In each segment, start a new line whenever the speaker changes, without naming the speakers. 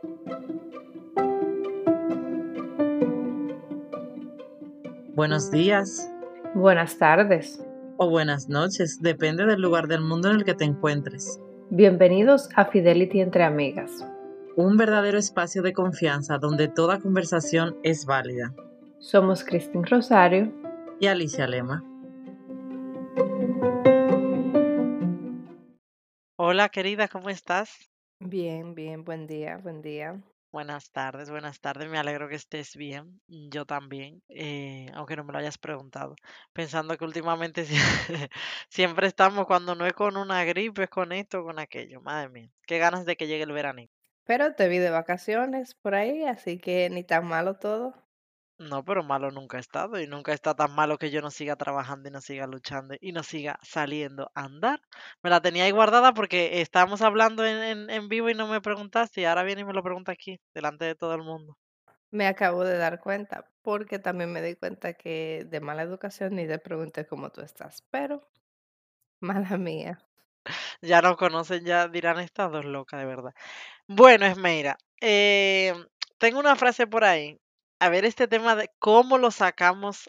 Buenos días
Buenas tardes.
o buenas noches, depende del lugar del mundo en el que te encuentres.
Bienvenidos a Fidelity entre amigas.
Un verdadero espacio de confianza donde toda conversación es válida.
Somos Cristín Rosario.
Y Alicia Lema. Hola querida, ¿cómo estás?
Bien, bien, buen día, buen día.
Buenas tardes, me alegro que estés bien, yo también, aunque no me lo hayas preguntado, pensando que últimamente siempre estamos, cuando no es con una gripe, es con esto, con aquello, madre mía, qué ganas de que llegue el verano.
Pero te vi de vacaciones por ahí, así que ni tan malo todo.
No, pero malo nunca ha estado y nunca está tan malo que yo no siga trabajando y no siga luchando y no siga saliendo a andar. Me la tenía ahí guardada porque estábamos hablando en vivo y no me preguntaste y ahora viene y me lo pregunta aquí, delante de todo el mundo.
Me acabo de dar cuenta, porque también me di cuenta que de mala educación ni te pregunté cómo tú estás, pero mala mía.
Ya nos conocen, ya dirán estas dos locas, de verdad. Bueno, Esmeira, tengo una frase por ahí. A ver, este tema de cómo lo sacamos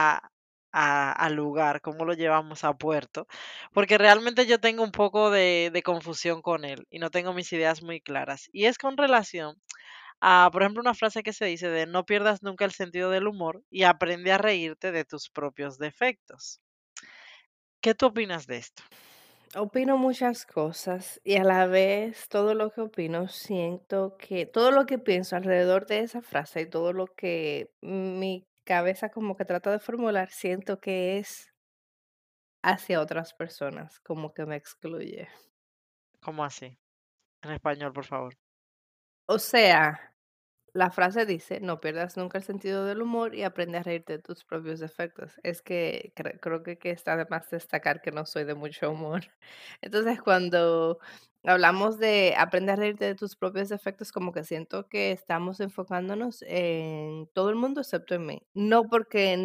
al lugar, cómo lo llevamos a puerto, porque realmente yo tengo un poco de confusión con él y no tengo mis ideas muy claras. Y es con relación a, por ejemplo, una frase que se dice de no pierdas nunca el sentido del humor y aprende a reírte de tus propios defectos. ¿Qué tú opinas de esto?
Opino muchas cosas y a la vez todo lo que opino siento que todo lo que pienso alrededor de esa frase y todo lo que mi cabeza como que trata de formular, siento que es hacia otras personas, como que me excluye.
¿Cómo así? En español, por favor.
O sea, la frase dice, no pierdas nunca el sentido del humor y aprende a reírte de tus propios defectos. Es que creo que está de más destacar que no soy de mucho humor. Entonces, cuando hablamos de aprende a reírte de tus propios defectos, como que siento que estamos enfocándonos en todo el mundo excepto en mí. No porque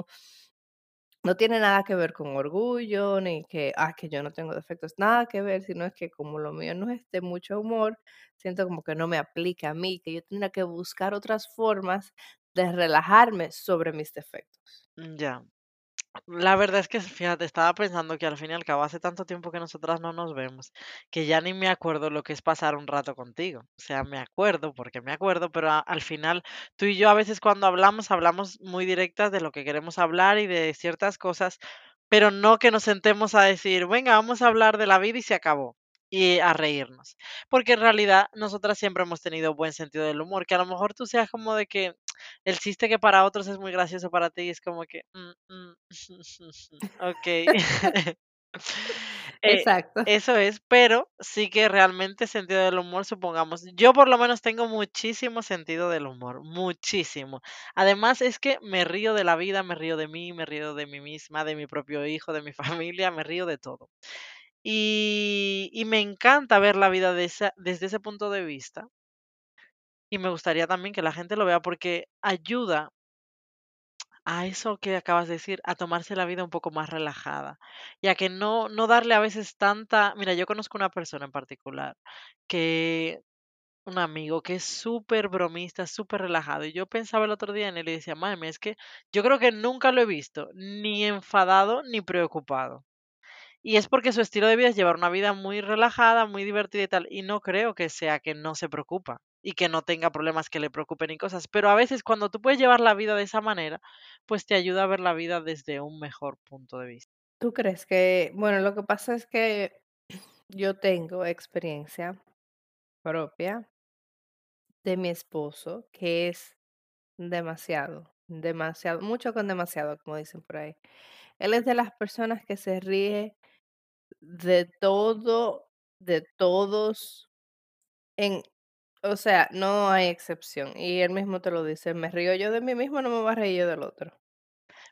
no tiene nada que ver con orgullo, ni que, que yo no tengo defectos, nada que ver, sino es que como lo mío no es de mucho humor, siento como que no me aplica a mí, que yo tendría que buscar otras formas de relajarme sobre mis defectos.
Ya. La verdad es que, fíjate, estaba pensando que al fin y al cabo hace tanto tiempo que nosotras no nos vemos, que ya ni me acuerdo lo que es pasar un rato contigo. O sea, me acuerdo, porque me acuerdo, pero al final tú y yo a veces cuando hablamos, hablamos muy directas de lo que queremos hablar y de ciertas cosas, pero no que nos sentemos a decir, venga, vamos a hablar de la vida y se acabó. Y a reírnos. Porque en realidad nosotras siempre hemos tenido buen sentido del humor, que a lo mejor tú seas como de que el chiste que para otros es muy gracioso para ti es como que, okey. Eh,
Exacto.
Eso es, pero sí que realmente sentido del humor, supongamos, yo por lo menos tengo muchísimo sentido del humor, muchísimo. Además, es que me río de la vida, me río de mí, me río de mí misma, de mi propio hijo, de mi familia, me río de todo. Y me encanta ver la vida desde ese punto de vista, y me gustaría también que la gente lo vea porque ayuda a eso que acabas de decir, a tomarse la vida un poco más relajada, y a que no darle a veces tanta mira, yo conozco una persona en particular que un amigo que es súper bromista, súper relajado, y yo pensaba el otro día en él y decía: "Mame, es que yo creo que nunca lo he visto ni enfadado ni preocupado". Y es porque su estilo de vida es llevar una vida muy relajada, muy divertida y tal, y no creo que sea que no se preocupa y que no tenga problemas que le preocupen y cosas, pero a veces cuando tú puedes llevar la vida de esa manera, pues te ayuda a ver la vida desde un mejor punto de vista.
¿Tú crees que, bueno, lo que pasa es que yo tengo experiencia propia de mi esposo, que es demasiado, demasiado, mucho con demasiado, como dicen por ahí. Él es de las personas que se ríe de todo, de todos, en o sea, no hay excepción. Y él mismo te lo dice, me río yo de mí mismo, no me voy a reír yo del otro.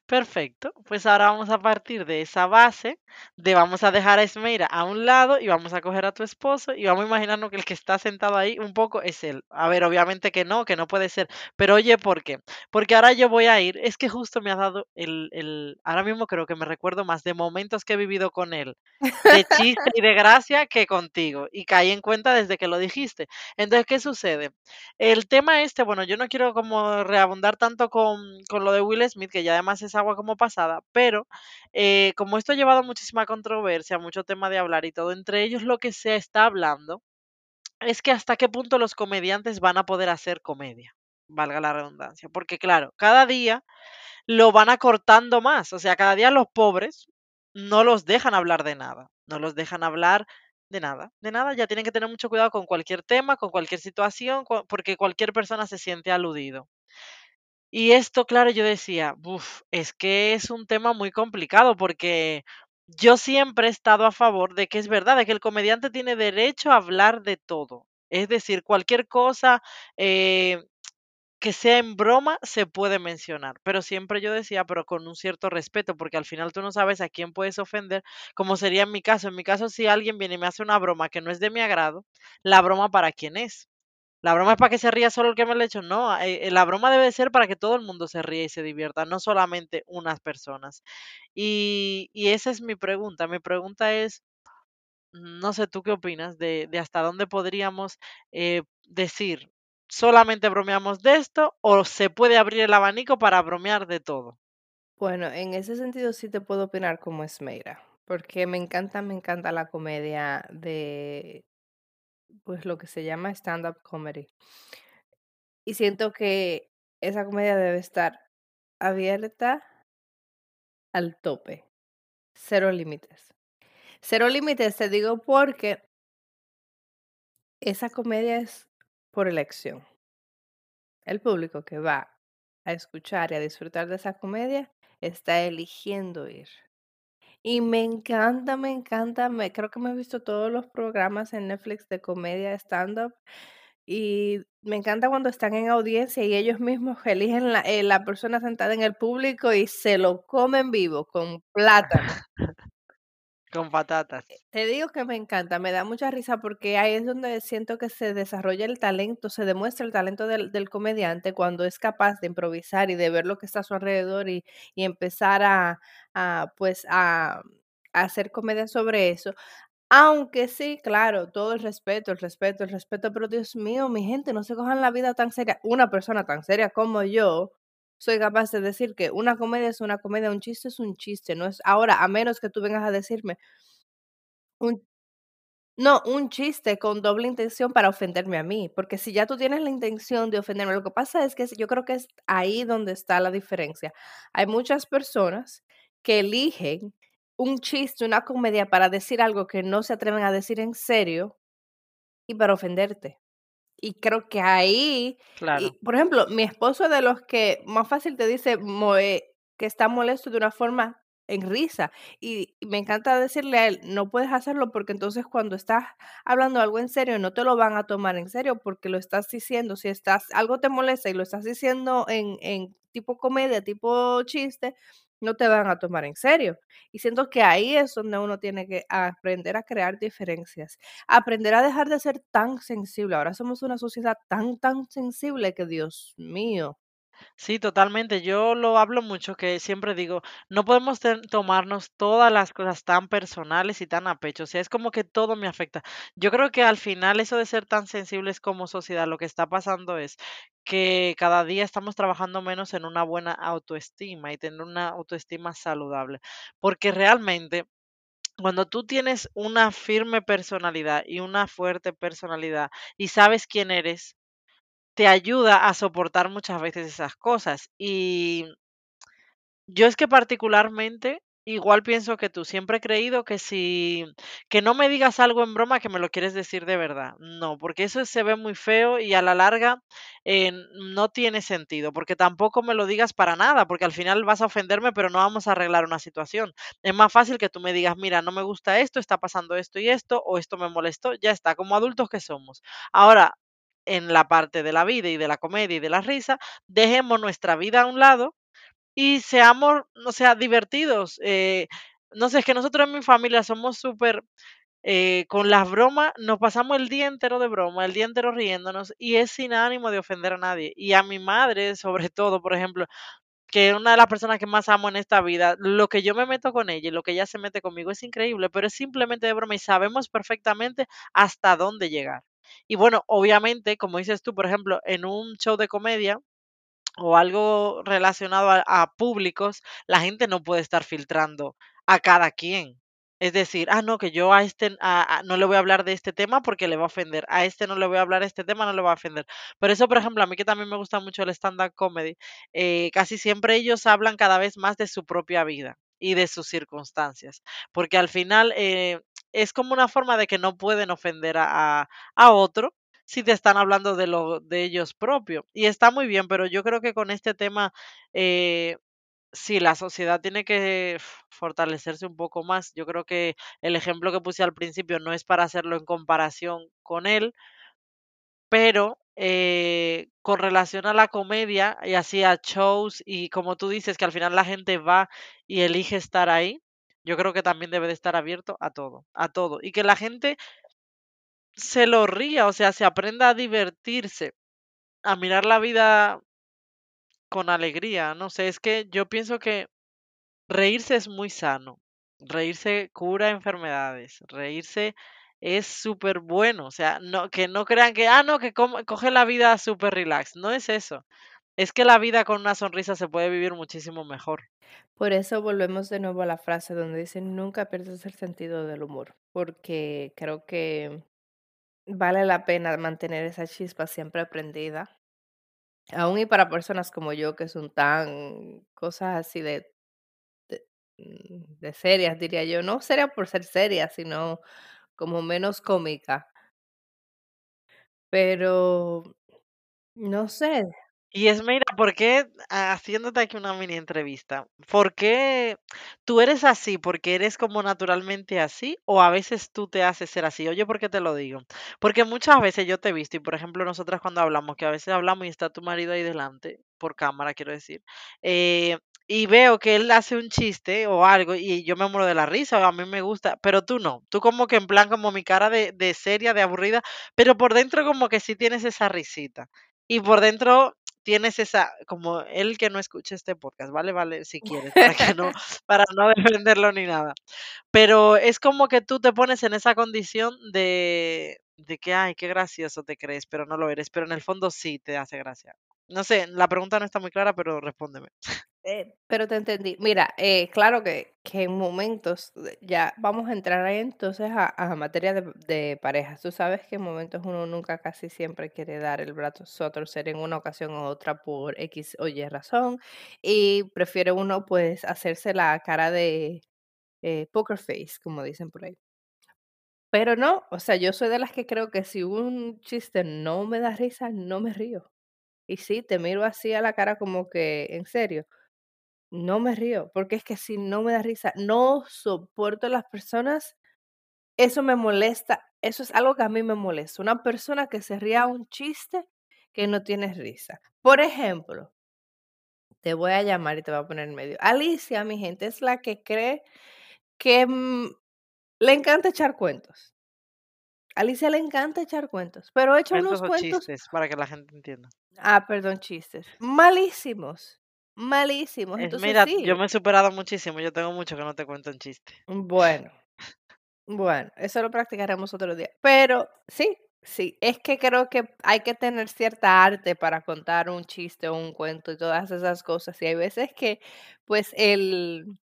Perfecto, pues ahora vamos a partir de esa base, de vamos a dejar a Esmeira a un lado y vamos a coger a tu esposo y vamos a imaginarnos que el que está sentado ahí un poco es él. A ver, obviamente que no puede ser, pero oye, ¿por qué? Porque ahora yo voy a ir, es que justo me ha dado ahora mismo creo que me recuerdo más de momentos que he vivido con él, de chiste y de gracia que contigo, y caí en cuenta desde que lo dijiste. Entonces, ¿qué sucede? El tema este, bueno, yo no quiero como reabundar tanto con lo de Will Smith, que ya además es agua como pasada, pero como esto ha llevado muchísima controversia, mucho tema de hablar y todo, entre ellos lo que se está hablando es que hasta qué punto los comediantes van a poder hacer comedia, valga la redundancia, porque claro, cada día lo van acortando más, o sea, cada día los pobres no los dejan hablar de nada, no los dejan hablar de nada, ya tienen que tener mucho cuidado con cualquier tema, con cualquier situación, porque cualquier persona se siente aludido. Y esto, claro, yo decía, uf, es que es un tema muy complicado porque yo siempre he estado a favor de que es verdad, de que el comediante tiene derecho a hablar de todo. Es decir, cualquier cosa, eh, que sea en broma se puede mencionar, pero siempre yo decía, pero con un cierto respeto, porque al final tú no sabes a quién puedes ofender, como sería en mi caso. En mi caso, si alguien viene y me hace una broma que no es de mi agrado, la broma para quién es. La broma es para que se ría solo el que me lo ha hecho. No, la broma debe ser para que todo el mundo se ría y se divierta, no solamente unas personas. Y esa es mi pregunta. Mi pregunta es, no sé, ¿tú qué opinas de hasta dónde podríamos decir, solamente bromeamos de esto o se puede abrir el abanico para bromear de todo?
Bueno, en ese sentido sí te puedo opinar como Esmeira, porque me encanta la comedia de, pues lo que se llama stand-up comedy. Y siento que esa comedia debe estar abierta al tope, cero límites. Cero límites, te digo porque esa comedia es por elección. El público que va a escuchar y a disfrutar de esa comedia está eligiendo ir. Y me encanta, creo que me he visto todos los programas en Netflix de comedia stand-up y me encanta cuando están en audiencia y ellos mismos eligen la persona sentada en el público y se lo comen vivo con plátano.
Con patatas.
Te digo que me encanta, me da mucha risa porque ahí es donde siento que se desarrolla el talento, se demuestra el talento del comediante cuando es capaz de improvisar y de ver lo que está a su alrededor y empezar pues, a hacer comedia sobre eso. Aunque sí, claro, todo el respeto, el respeto, el respeto, pero Dios mío, mi gente, no se cojan la vida tan seria. Una persona tan seria como yo, soy capaz de decir que una comedia es una comedia, un chiste es un chiste, no es ahora, a menos que tú vengas a decirme un no, un chiste con doble intención para ofenderme a mí, porque si ya tú tienes la intención de ofenderme, lo que pasa es que yo creo que es ahí donde está la diferencia. Hay muchas personas que eligen un chiste, una comedia para decir algo que no se atreven a decir en serio y para ofenderte. Y creo que ahí,
Claro.
por ejemplo, mi esposo es de los que más fácil te dice que está molesto de una forma en risa. Y me encanta decirle a él, no puedes hacerlo porque entonces cuando estás hablando algo en serio, no te lo van a tomar en serio porque lo estás diciendo. Si algo te molesta y lo estás diciendo en tipo comedia, tipo chiste, no te van a tomar en serio. Y siento que ahí es donde uno tiene que aprender a crear diferencias. Aprender a dejar de ser tan sensible. Ahora somos una sociedad tan sensible que, Dios mío.
Sí, totalmente. Yo lo hablo mucho, que siempre digo, no podemos tomarnos todas las cosas tan personales y tan a pecho. O sea, es como que todo me afecta. Yo creo que al final eso de ser tan sensibles como sociedad, lo que está pasando es que cada día estamos trabajando menos en una buena autoestima y tener una autoestima saludable. Porque realmente, cuando tú tienes una firme personalidad y una fuerte personalidad y sabes quién eres, te ayuda a soportar muchas veces esas cosas. Y yo es que particularmente, igual pienso que tú, siempre he creído que si que no me digas algo en broma que me lo quieres decir de verdad. No, porque eso se ve muy feo y a la larga no tiene sentido, porque tampoco me lo digas para nada, porque al final vas a ofenderme, pero no vamos a arreglar una situación. Es más fácil que tú me digas, mira, no me gusta esto, está pasando esto y esto, o esto me molestó, ya está, como adultos que somos. Ahora, en la parte de la vida y de la comedia y de la risa, dejemos nuestra vida a un lado y seamos, o sea, divertidos. No sé, es que nosotros en mi familia somos súper con las bromas, nos pasamos el día entero de broma, el día entero riéndonos y es sin ánimo de ofender a nadie. Y a mi madre, sobre todo, por ejemplo, que es una de las personas que más amo en esta vida, lo que yo me meto con ella y lo que ella se mete conmigo es increíble, pero es simplemente de broma y sabemos perfectamente hasta dónde llegar. Y bueno, obviamente, como dices tú, por ejemplo, en un show de comedia, o algo relacionado a públicos, la gente no puede estar filtrando a cada quien. Es decir, no, que yo a este no le voy a hablar de este tema porque le va a ofender. A este no le voy a hablar de este tema, no le va a ofender. Por eso, por ejemplo, a mí que también me gusta mucho el stand-up comedy, casi siempre ellos hablan cada vez más de su propia vida y de sus circunstancias. Porque al final es como una forma de que no pueden ofender a otro si te están hablando de lo de ellos propios. Y está muy bien, pero yo creo que con este tema, eh, sí, la sociedad tiene que fortalecerse un poco más. Yo creo que el ejemplo que puse al principio no es para hacerlo en comparación con él, pero con relación a la comedia y así a shows y como tú dices que al final la gente va y elige estar ahí, yo creo que también debe de estar abierto a todo, a todo. Y que la gente se lo ría, o sea, se aprenda a divertirse, a mirar la vida con alegría, no sé, es que yo pienso que reírse es muy sano, reírse cura enfermedades, reírse es súper bueno, o sea, no, que no crean que, no, que coge la vida súper relax, no es eso, es que la vida con una sonrisa se puede vivir muchísimo mejor.
Por eso volvemos de nuevo a la frase donde dicen nunca pierdas el sentido del humor, porque creo que vale la pena mantener esa chispa siempre prendida, aún y para personas como yo que son tan cosas así de, de serias, diría yo, no serias por ser serias, sino como menos cómica, pero no sé.
Y es, mira, ¿por qué, haciéndote aquí una mini entrevista, por qué tú eres así? ¿Porque eres como naturalmente así? ¿O a veces tú te haces ser así? Oye, ¿por qué te lo digo? Porque muchas veces yo te he visto, y por ejemplo, nosotras cuando hablamos, que a veces hablamos y está tu marido ahí delante, por cámara, quiero decir, eh, y veo que él hace un chiste o algo, y yo me muero de la risa, o a mí me gusta, pero tú no. Tú como que en plan, como mi cara de seria, de aburrida, pero por dentro como que sí tienes esa risita. Y por dentro tienes esa como él que no escuche este podcast, vale, vale, si quieres, para que no para no defenderlo ni nada. Pero es como que tú te pones en esa condición de que: "Ay, qué gracioso te crees", pero no lo eres, pero en el fondo sí te hace gracia. No sé, la pregunta no está muy clara, pero respóndeme.
Pero te entendí. Mira, claro que en momentos, ya vamos a entrar ahí entonces a materia de parejas. Tú sabes que en momentos uno nunca casi siempre quiere dar el brazo a torcer en una ocasión u otra por X o Y razón y prefiere uno pues hacerse la cara de poker face, como dicen por ahí. Pero no, o sea, yo soy de las que creo que si un chiste no me da risa, no me río. Y sí, te miro así a la cara como que, ¿en serio? No me río, porque es que si no me da risa, no soporto las personas, eso me molesta, eso es algo que a mí me molesta, una persona que se ría a un chiste que no tiene risa. Por ejemplo, te voy a llamar y te voy a poner en medio. Alicia, mi gente, es la que cree que le encanta echar cuentos. Alicia le encanta echar cuentos, pero echa
Cuentos
unos
o
cuentos,
chistes para que la gente entienda.
perdón, chistes, malísimos, malísimos. Entonces
Mira, yo
sí,
me he superado muchísimo, yo tengo mucho que no te cuento un chiste.
bueno. Bueno, eso lo practicaremos otro día. Pero sí, sí, es que creo que hay que tener cierta arte para contar un chiste o un cuento y todas esas cosas. Y hay veces que, pues, el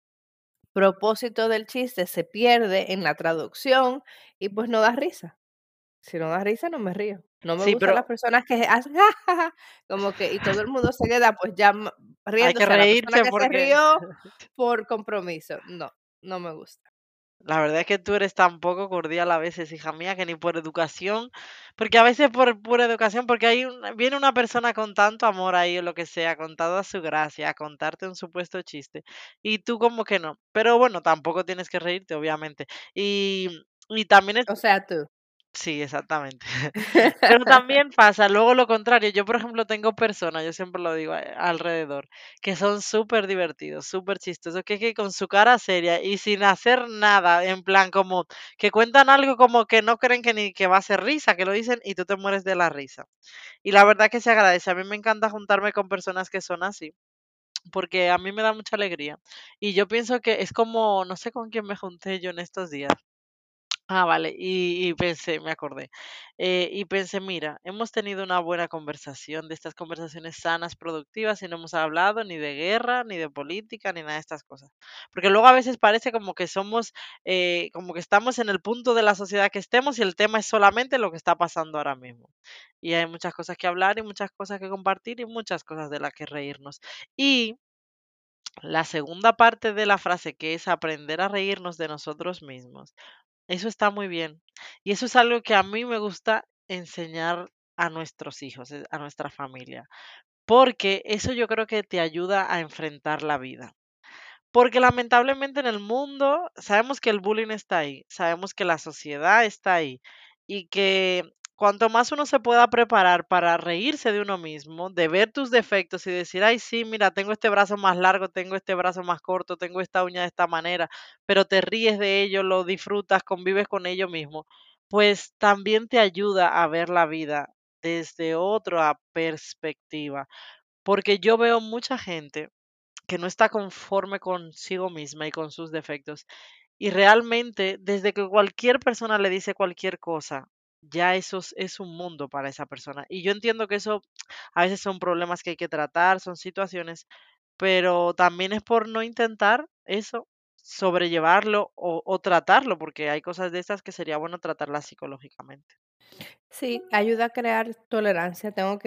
propósito del chiste se pierde en la traducción y pues no da risa. Si no da risa, no me río. No me
Sí,
gustan las
pero
personas que hacen como que, y todo el mundo se queda pues ya
hay que
riéndose a la persona
reírse
que se
porque
rió por compromiso. No, no me gusta.
la verdad es que tú eres tan poco cordial a veces, hija mía, que ni por educación, porque a veces por pura educación, porque viene una persona con tanto amor ahí o lo que sea, con toda su gracia, a contarte un supuesto chiste, y tú como que no. Pero bueno, tampoco tienes que reírte, obviamente. Y también es,
O sea, tú.
Sí, exactamente. Pero también pasa luego lo contrario. Yo, por ejemplo, tengo personas, yo siempre lo digo alrededor, que son súper divertidos, súper chistosos, que con su cara seria y sin hacer nada, en plan como que cuentan algo como que no creen que ni que va a ser risa, que lo dicen y tú te mueres de la risa. Y la verdad que se agradece. A mí me encanta juntarme con personas que son así, porque a mí me da mucha alegría. Y yo pienso que es como, no sé con quién me junté yo en estos días. Ah, vale, y pensé, me acordé, y pensé, mira, hemos tenido una buena conversación, de estas conversaciones sanas, productivas, y no hemos hablado ni de guerra, ni de política, ni nada de estas cosas. Porque luego a veces parece como que somos, como que estamos en el punto de la sociedad que estemos y el tema es solamente lo que está pasando ahora mismo. Y hay muchas cosas que hablar y muchas cosas que compartir y muchas cosas de las que reírnos. Y la segunda parte de la frase, que es aprender a reírnos de nosotros mismos. Eso está muy bien. Y eso es algo que a mí me gusta enseñar a nuestros hijos, a nuestra familia, porque eso yo creo que te ayuda a enfrentar la vida. Porque lamentablemente en el mundo sabemos que el bullying está ahí, sabemos que la sociedad está ahí y que cuanto más uno se pueda preparar para reírse de uno mismo, de ver tus defectos y decir, ay, sí, mira, tengo este brazo más largo, tengo este brazo más corto, tengo esta uña de esta manera, pero te ríes de ello, lo disfrutas, convives con ello mismo, pues también te ayuda a ver la vida desde otra perspectiva. Porque yo veo mucha gente que no está conforme consigo misma y con sus defectos. Y realmente, desde que cualquier persona le dice cualquier cosa, ya eso es un mundo para esa persona. Y yo entiendo que eso a veces son problemas que hay que tratar, son situaciones, pero también es por no intentar eso, sobrellevarlo o tratarlo, porque hay cosas de estas que sería bueno tratarlas psicológicamente.
Sí, ayuda a crear tolerancia. Tengo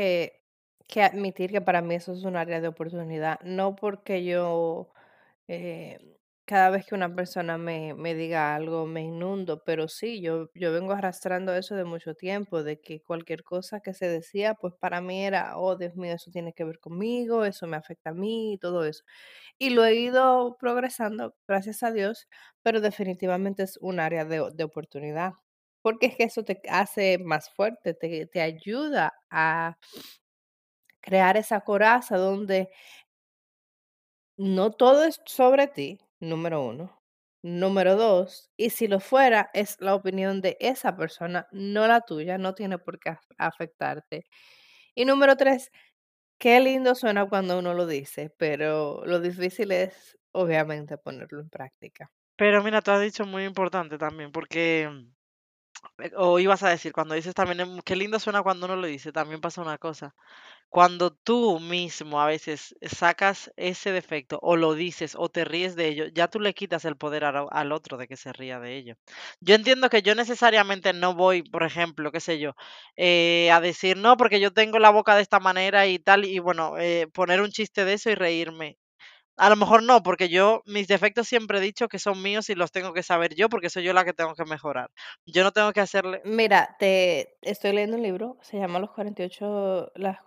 que admitir que para mí eso es un área de oportunidad. No porque yo eh, cada vez que una persona me diga algo me inundo, pero sí, yo vengo arrastrando eso de mucho tiempo, de que cualquier cosa que se decía, pues para mí era, oh Dios mío, eso tiene que ver conmigo, eso me afecta a mí y todo eso. Y lo he ido progresando, gracias a Dios, pero definitivamente es un área de oportunidad. Porque es que eso te hace más fuerte, te ayuda a crear esa coraza donde no todo es sobre ti, número uno. Número dos, y si lo fuera, es la opinión de esa persona, no la tuya, no tiene por qué afectarte. Y número tres, qué lindo suena cuando uno lo dice, pero lo difícil es obviamente ponerlo en práctica.
Pero mira, tú has dicho muy importante también, porque o ibas a decir, cuando dices también, qué lindo suena cuando uno lo dice, también pasa una cosa. Cuando tú mismo a veces sacas ese defecto o lo dices o te ríes de ello, ya tú le quitas el poder al otro de que se ría de ello. Yo entiendo que yo necesariamente no voy, por ejemplo, qué sé yo, a decir, no, porque yo tengo la boca de esta manera y tal, y bueno, poner un chiste de eso y reírme. A lo mejor no, porque yo mis defectos siempre he dicho que son míos y los tengo que saber yo, porque soy yo la que tengo que mejorar. Yo no tengo que hacerle.
Mira, te estoy leyendo un libro, se llama las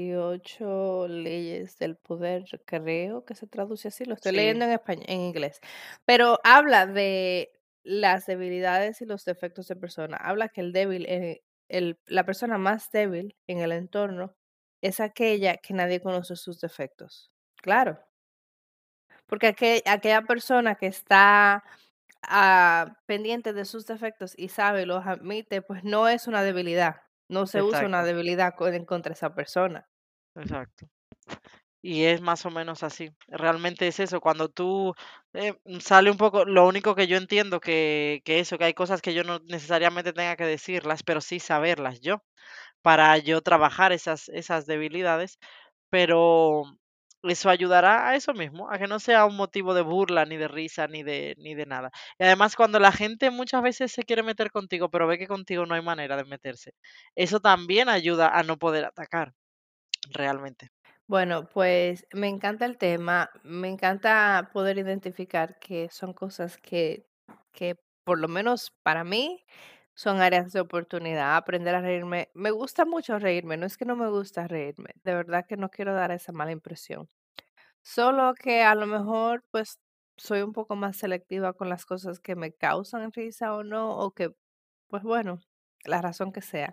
48 leyes del poder, creo que se traduce así, lo estoy
Sí,
leyendo en español, en inglés, pero habla de las debilidades y los defectos de persona. Habla que el débil, la persona más débil en el entorno es aquella que nadie conoce sus defectos. Claro, porque aquella persona que está pendiente de sus defectos y sabe y los admite, pues no es una debilidad. No se usa una
exacto,
debilidad en contra de esa persona.
exacto. Y es más o menos así. Realmente es eso, cuando tú sale un poco, lo único que yo entiendo que eso, que hay cosas que yo no necesariamente tenga que decirlas, pero sí saberlas yo, para yo trabajar esas debilidades, pero eso ayudará a eso mismo, a que no sea un motivo de burla, ni de risa, ni de nada. Y además, cuando la gente muchas veces se quiere meter contigo, pero ve que contigo no hay manera de meterse, eso también ayuda a no poder atacar, realmente.
Bueno, pues me encanta el tema, me encanta poder identificar que son cosas que por lo menos para mí son áreas de oportunidad, aprender a reírme. Me gusta mucho reírme, no es que no me gusta reírme, de verdad que no quiero dar esa mala impresión. Solo que a lo mejor, pues, soy un poco más selectiva con las cosas que me causan risa o no, o que, pues bueno. la razón que sea,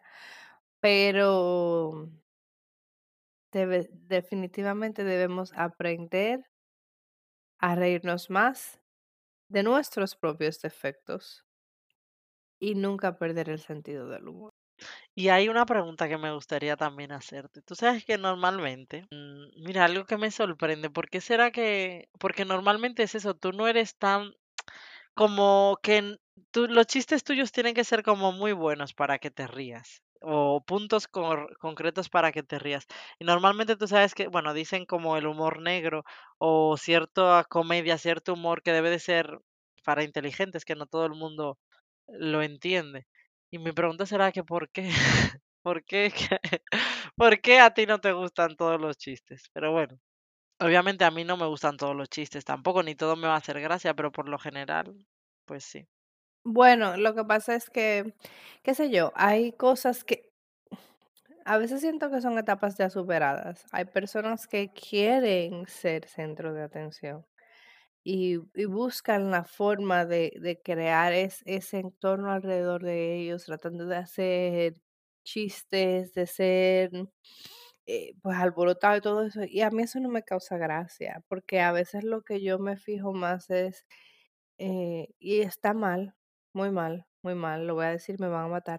pero definitivamente debemos aprender a reírnos más de nuestros propios defectos y nunca perder el sentido del humor.
Y hay una pregunta que me gustaría también hacerte. Tú sabes que normalmente, mira, algo que me sorprende, ¿por qué será que? Porque normalmente es eso, tú no eres tan como que los chistes tuyos tienen que ser como muy buenos para que te rías. O puntos concretos para que te rías. Y normalmente tú sabes que, bueno, dicen como el humor negro o cierta comedia, cierto humor que debe de ser para inteligentes, que no todo el mundo lo entiende. Y mi pregunta será que ¿por qué? ¿Por qué? ¿Por qué a ti no te gustan todos los chistes? Pero bueno, obviamente a mí no me gustan todos los chistes tampoco, ni todo me va a hacer gracia, pero por lo general, pues sí.
Bueno, lo que pasa es que, qué sé yo, hay cosas que a veces siento que son etapas ya superadas. Hay personas que quieren ser centro de atención y buscan la forma de crear ese entorno alrededor de ellos, tratando de hacer chistes, de ser pues alborotado y todo eso. Y a mí eso no me causa gracia, porque a veces lo que yo me fijo más es, y está mal, muy mal, lo voy a decir, me van a matar.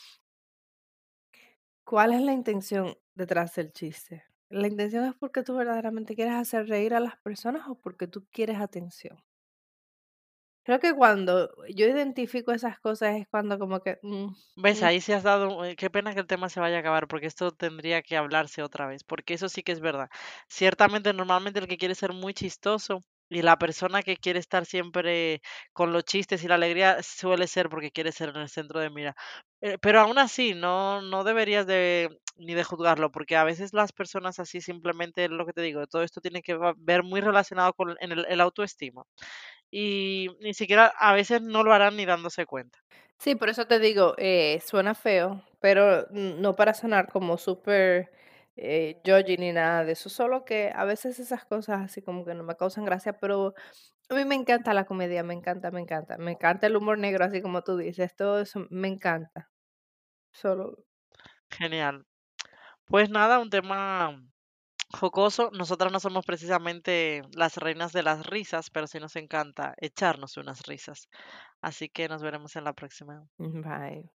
¿Cuál es la intención detrás del chiste? ¿La intención es porque tú verdaderamente quieres hacer reír a las personas o porque tú quieres atención? Creo que cuando yo identifico esas cosas es cuando como que,
¿Ves?
mm,
Ahí sí has dado, qué pena que el tema se vaya a acabar, porque esto tendría que hablarse otra vez, porque eso sí que es verdad. Ciertamente, normalmente el que quiere ser muy chistoso y la persona que quiere estar siempre con los chistes y la alegría suele ser porque quiere ser en el centro de mira. Pero aún así, no deberías de ni de juzgarlo, porque a veces las personas así simplemente, lo que te digo, todo esto tiene que ver muy relacionado con el autoestima. Y ni siquiera a veces no lo harán ni dándose cuenta.
sí, por eso te digo, suena feo, pero no para sonar como súper judgy ni nada de eso, solo que a veces esas cosas así como que no me causan gracia, pero a mí me encanta la comedia, me encanta, me encanta, me encanta el humor negro, así como tú dices, todo eso me encanta, solo,
Genial. Pues nada, un tema jocoso. Nosotras no somos precisamente las reinas de las risas, pero sí nos encanta echarnos unas risas. Así que nos veremos en la próxima.
bye.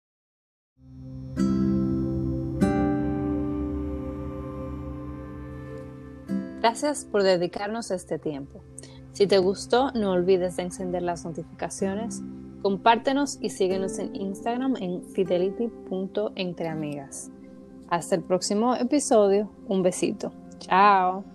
Gracias por dedicarnos este tiempo. Si te gustó, no olvides de encender las notificaciones, compártenos y síguenos en Instagram en fidelity.entreamigas. Hasta el próximo episodio. Un besito. Chao.